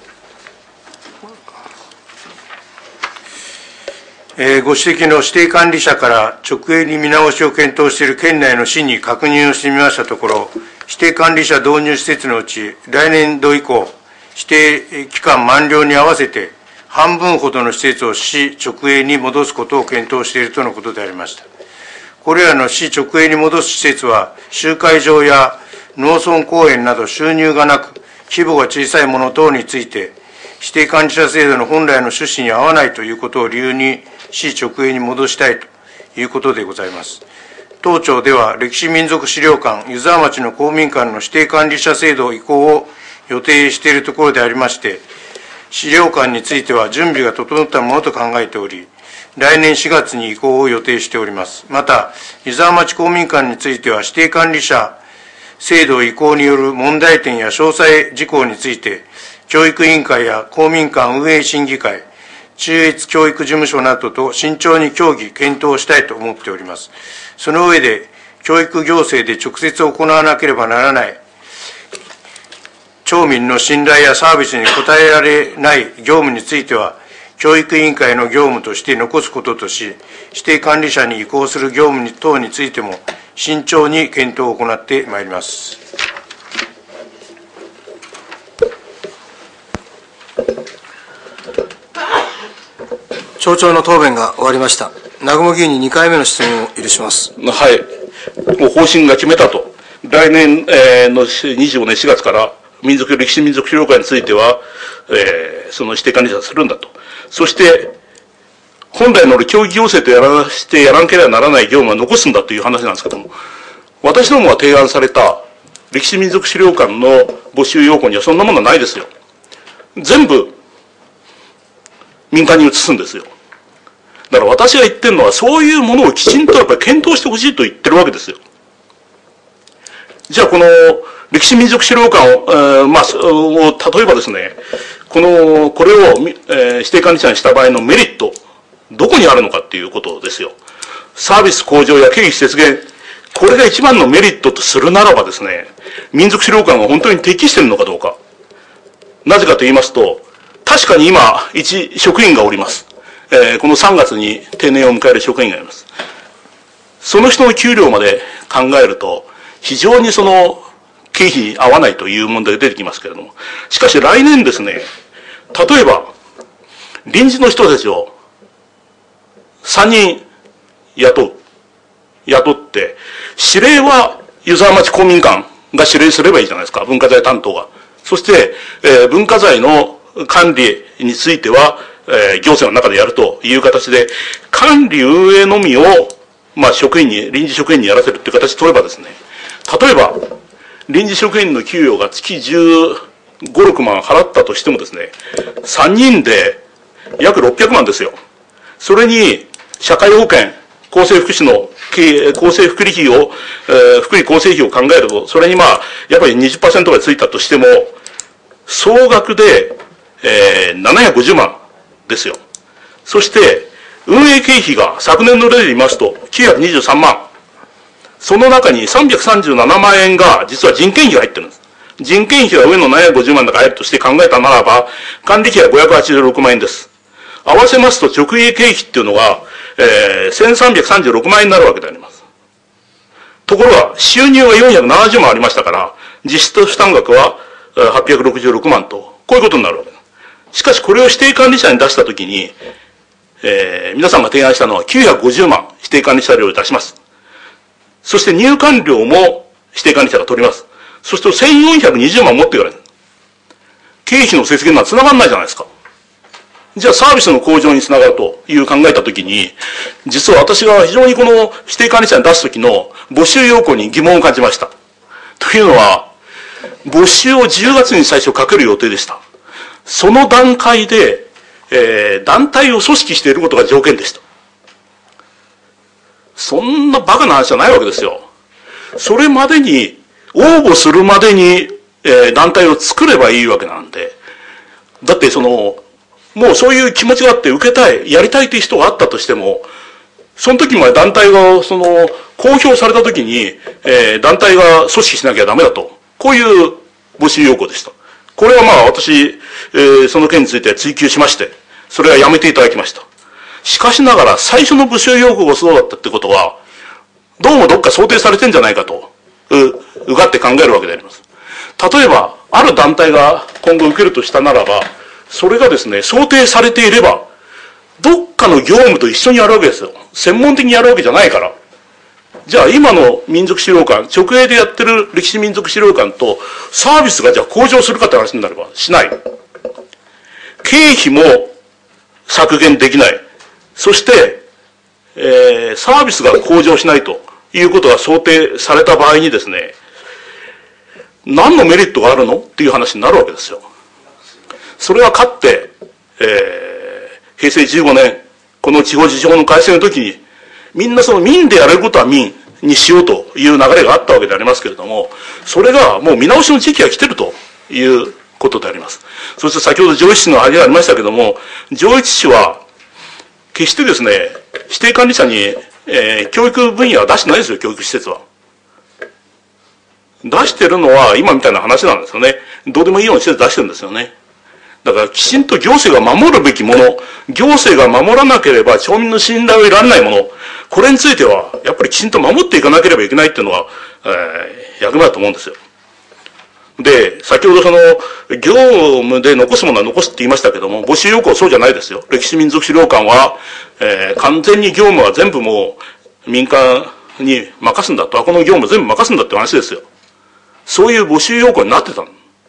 えーご指摘の指定管理者から直営に見直しを検討している県内の市に確認をしてみましたところ、指定管理者導入施設のうち、来年度以降、指定期間満了に合わせて、半分ほどの施設を市直営に戻すことを検討しているとのことでありました。これらの市直営に戻す施設は、集会場や農村公園など収入がなく、規模が小さいもの等について、指定管理者制度の本来の趣旨に合わないということを理由に、市直営に戻したいということでございます。当庁では、歴史民族資料館、湯沢町の公民館の指定管理者制度移行を予定しているところでありまして、資料館については準備が整ったものと考えており、来年しがつに移行を予定しております。また、湯沢町公民館については、指定管理者制度移行による問題点や詳細事項について、教育委員会や公民館運営審議会、中越教育事務所などと慎重に協議、検討したいと思っております。その上で、教育行政で直接行わなければならない、町民の信頼やサービスに応えられない業務については、教育委員会の業務として残すこととし、指定管理者に移行する業務等についても、慎重に検討を行ってまいります。 町長の答弁が終わりました。南雲議員ににかいめの質問を許します。 はい。もう方針が決めたと。来年、えー、のにじゅうごねんしがつから民族、歴史民族資料館については、えー、その指定管理者をするんだと。そして、本来の教育行政とやらしてやらなければならない業務は残すんだという話なんですけども、私どもが提案された歴史民族資料館の募集要項にはそんなものはないですよ。全部、民間に移すんですよ。だから私が言ってるのは、そういうものをきちんとやっぱり検討してほしいと言ってるわけですよ。じゃあこの歴史民族資料館を、えー、まあ、例えばですね、この、これを、えー、指定管理者にした場合のメリット、どこにあるのかっていうことですよ。サービス向上や経費節減、これが一番のメリットとするならばですね、民族資料館が本当に適しているのかどうか。なぜかと言いますと、確かに今、一職員がおります。えー、このさんがつに定年を迎える職員がいます。その人の給料まで考えると、非常にその経費に合わないという問題が出てきますけれども、しかし来年ですね、例えば、臨時の人たちをさんにん雇う。雇って、指令は湯沢町公民館が指令すればいいじゃないですか、文化財担当が。そして、えー、文化財の管理については、えー、行政の中でやるという形で、管理運営のみを、まあ、職員に、臨時職員にやらせるっていう形を取ればですね、例えば、臨時職員の給与が月じゅうご、ろくまん払ったとしてもですね、さんにんで約ろっぴゃくまんですよ。それに、社会保険、厚生福祉の、厚生福利費を、えー、福利厚生費を考えると、それにまあ、やっぱり にじゅっパーセント がついたとしても、総額で、えー、ななひゃくごじゅうまんですよ。そして、運営経費が昨年の例で言いますと、きゅうひゃくにじゅうさんまん。その中にさんびゃくさんじゅうななまんえんが、実は人件費が入ってるんです。人件費が上のななひゃくごじゅうまんが入るとして考えたならば、管理費はごひゃくはちじゅうろくまんえんです。合わせますと直営経費っていうのが、えー、せんさんびゃくさんじゅうろくまんえんになるわけであります。ところが、収入がよんひゃくななじゅうまんありましたから、実質負担額ははっぴゃくろくじゅうろくまんと、こういうことになるわけです。しかしこれを指定管理者に出したときに、えー、皆さんが提案したのはきゅうひゃくごじゅうまん指定管理者料を出します。そして入管料も指定管理者が取ります。そうするとせんよんひゃくにじゅうまん持ってくれる。経費の節減は繋がんないじゃないですか。じゃあサービスの向上につながるという考えたときに、実は私が非常にこの指定管理者に出すときの募集要項に疑問を感じました。というのは、募集をじゅうがつに最初かける予定でした。その段階で、えー、団体を組織していることが条件でした。そんなバカな話じゃないわけですよ。それまでに、応募するまでに、えー、団体を作ればいいわけなんで。だってその、もうそういう気持ちがあって受けたい、やりたいという人があったとしても、その時まで団体が、その、公表された時に、えー、団体が組織しなきゃダメだと。こういう募集要項でした。 これはまあ私、えー、その件について追及しまして、それはやめていただきました。しかしながら最初の募集要項がそうだったってことは、どうもどっか想定されてんじゃないかと、う、うがって考えるわけであります。例えば、ある団体が今後受けるとしたならば、それがですね、想定されていれば、どっかの業務と一緒にやるわけですよ。専門的にやるわけじゃないから。じゃあ今の民族資料館、直営でやってる歴史民族資料館とサービスがじゃあ向上するかって話になればしない。経費も削減できない。そして、えー、サービスが向上しないということが想定された場合にですね、何のメリットがあるのっていう話になるわけですよ。それはかって、えー、へいせいじゅうごねん、この地方自治法の改正の時に、みんなその民でやれることは民にしようという流れがあったわけでありますけれども、それがもう見直しの時期が来てるということであります。そして先ほど上越市の話がありましたけれども、上越市は決してですね、指定管理者に、えー、教育分野は出してないですよ、教育施設は。出してるのは今みたいな話なんですよね。どうでもいいような施設出してるんですよね。だからきちんと行政が守るべきもの、行政が守らなければ町民の信頼を得られないもの、これについてはやっぱりきちんと守っていかなければいけないっていうのは、えー、役目だと思うんですよ。で、先ほどその業務で残すものは残すって言いましたけども、募集要項はそうじゃないですよ。歴史民族資料館は、えー、完全に業務は全部もう民間に任すんだと、この業務全部任すんだって話ですよ。そういう募集要項になってたの。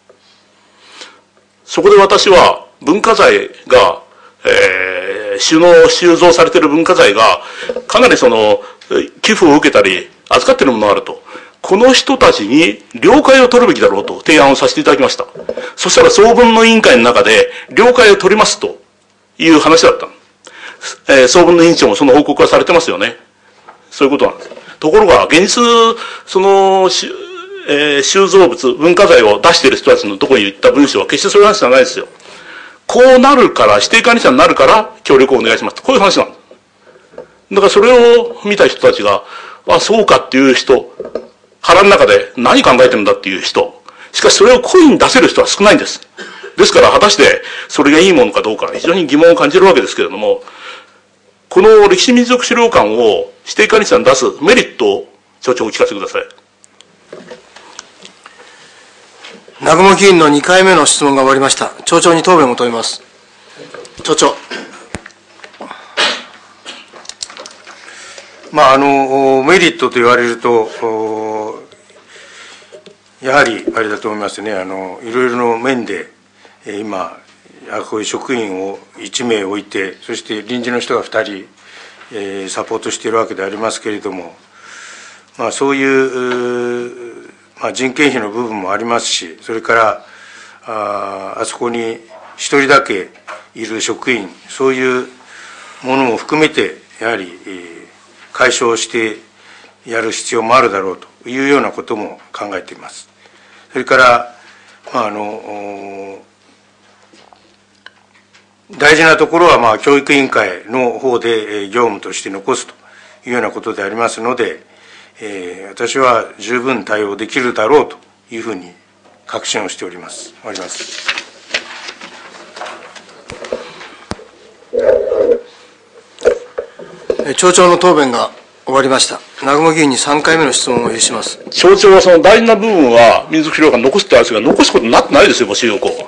そこで私は文化財が、えー、収納、収蔵されている文化財が、かなりその、寄付を受けたり、預かっているものがあると。この人たちに了解を取るべきだろうと提案をさせていただきました。そしたら総分の委員会の中で、了解を取りますという話だったの。えー、総分の委員長もその報告はされてますよね。そういうことなんです。ところが、現実、その、えー、収蔵物、文化財を出している人たちのところに言った文章は決してそういう話じゃないですよ。こうなるから、指定管理者になるから協力をお願いします。こういう話なんです。だからそれを見た人たちが、あ、そうかっていう人、腹の中で何考えてるんだっていう人、しかしそれを声に出せる人は少ないんです。ですから果たしてそれがいいものかどうか非常に疑問を感じるわけですけれども、この歴史民族資料館を指定管理者に出すメリットを町長お聞かせください。 南雲議員のにかいめの質問が終わりました。町長に答弁を求めます。町長。 まあ、あの、メリットと言われると、やはりあれだと思いますね、あの、いろいろな面で、今、こういう職員をいちめい置いて、そして臨時の人がふたり、えー、サポートしているわけでありますけれども、まあ、そういう、まあ、人件費の部分もありますし、それからああそこに一人だけいる職員、そういうものも含めてやはり、えー、解消してやる必要もあるだろうというようなことも考えています。それから、まあ、あの大事なところは、まあ、教育委員会の方で業務として残すというようなことでありますので、えー、私は十分対応できるだろうというふうに確信をしております。終わります。 町長の答弁が終わりました。南雲議員にさんかいめの質問を許します。 町長はその大事な部分は民族資料館残すって話が残すことになってないですよ、募集要項は。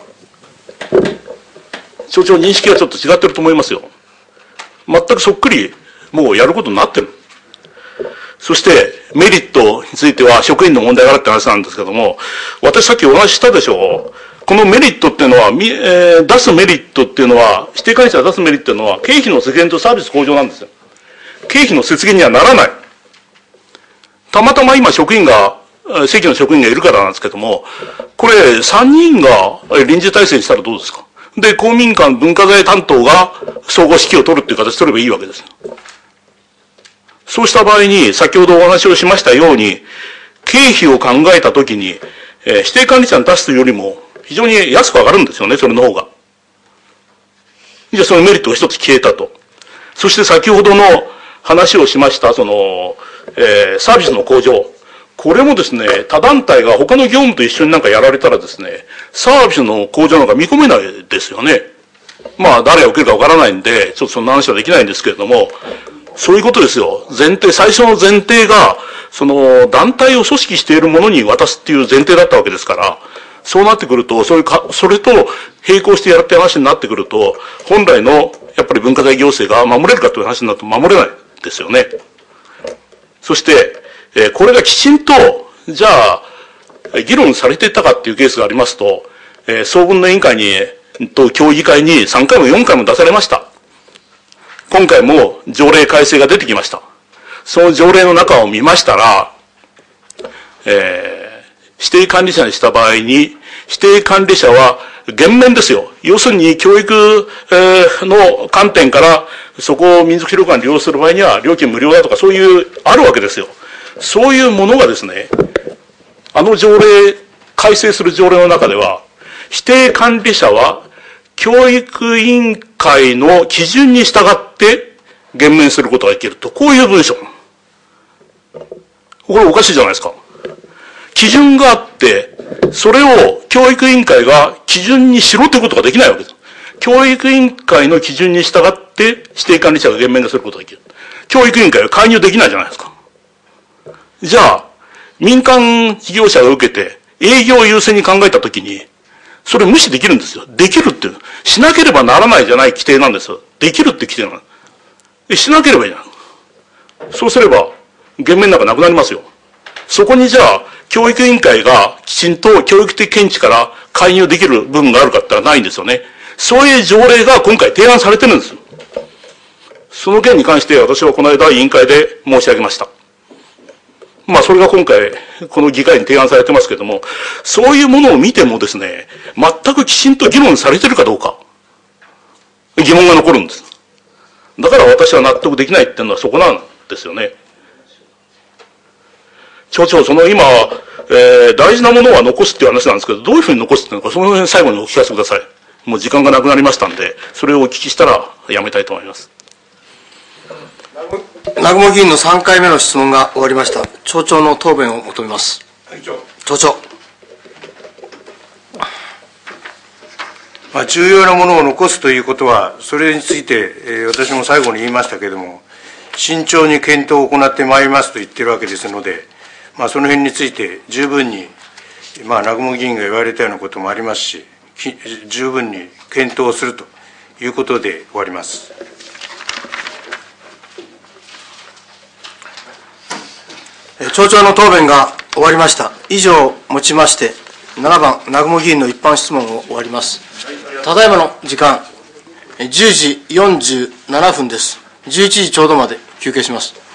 町長認識はちょっと違ってると思いますよ。全くそっくりもうやることになってる。そしてメリットについては職員の問題があるって話なんですけども、私さっきお話ししたでしょう。このメリットっていうのは、えー、出すメリットっていうのは、指定管理者が出すメリットっていうのは、経費の節減とサービス向上なんですよ。経費の節減にはならない。たまたま今職員が、正規の職員がいるからなんですけども、これさんにんが臨時体制にしたらどうですか。で、公民館文化財担当が総合指揮を取るっていう形を取ればいいわけです。そうした場合に、先ほどお話をしましたように、経費を考えたときに、えー、指定管理者に出すというよりも、非常に安く上がるんですよね、それの方が。じゃあそのメリットが一つ消えたと。そして先ほどの話をしました、その、えー、サービスの向上。 これもですね、他団体が他の業務と一緒になんかやられたらですね、サービスの向上なんか見込めないですよね。まあ、誰が受けるかわからないんで、ちょっとその話はできないんですけれども、そういうことですよ。前提、最初の前提が、その、団体を組織しているものに渡すっていう前提だったわけですから、そうなってくると、そういうか、それと並行してやるって話になってくると、本来の、やっぱり文化財行政が守れるかという話になると守れないですよね。そして、えー、これがきちんと、じゃあ、議論されていたかっていうケースがありますと、えー、総務の委員会に、と協議会にさんかいもよんかいも出されました。今回も条例改正が出てきました。その条例の中を見ましたら、えー、指定管理者にした場合に、指定管理者は減免ですよ。要するに教育、えー、の観点から、そこを民族資料館利用する場合には料金無料だとかそういう、あるわけですよ。そういうものがですね、あの条例、改正する条例の中では、指定管理者は教育委員会の基準に従って減免することができると。こういう文章。これおかしいじゃないですか。基準があって、それを教育委員会が基準にしろということができないわけです。教育委員会の基準に従って指定管理者が減免することができる。教育委員会は介入できないじゃないですか。じゃあ、民間事業者が受けて営業を優先に考えたときに、それ無視できるんですよ。できるっていう。しなければならないじゃない規定なんですよ。できるって規定なの。でしなければいいじゃん。そうすれば、減免なんかなくなりますよ。そこにじゃあ、教育委員会がきちんと教育的見地から介入できる部分があるかって言ったらないんですよね。そういう条例が今回提案されてるんですよ。その件に関して私はこの間委員会で申し上げました。まあそれが今回この議会に提案されてますけども、そういうものを見てもですね、全くきちんと議論されてるかどうか、疑問が残るんです。だから私は納得できないっていうのはそこなんですよね。町長、その今、えー、大事なものは残すっていう話なんですけど、どういうふうに残すっていうのか、その辺最後にお聞かせください。もう時間がなくなりましたんで、それをお聞きしたらやめたいと思います。 南雲議員のさんかいめの質問が終わりました。町長の答弁を求めます。 はい、 町長。 まあ、重要なものを残すということは、それについて、えー、私も最後に言いましたけれども、慎重に検討を行ってまいりますと言っているわけですので、まあ、その辺について十分に、まあ、南雲議員が言われたようなこともありますし、十分に検討するということで終わります。 町長の答弁が終わりました。以上をもちまして、ななばん、南雲議員の一般質問を終わります。ただいまの時間、じゅうじよんじゅうななふんです。じゅういちじちょうどまで休憩します。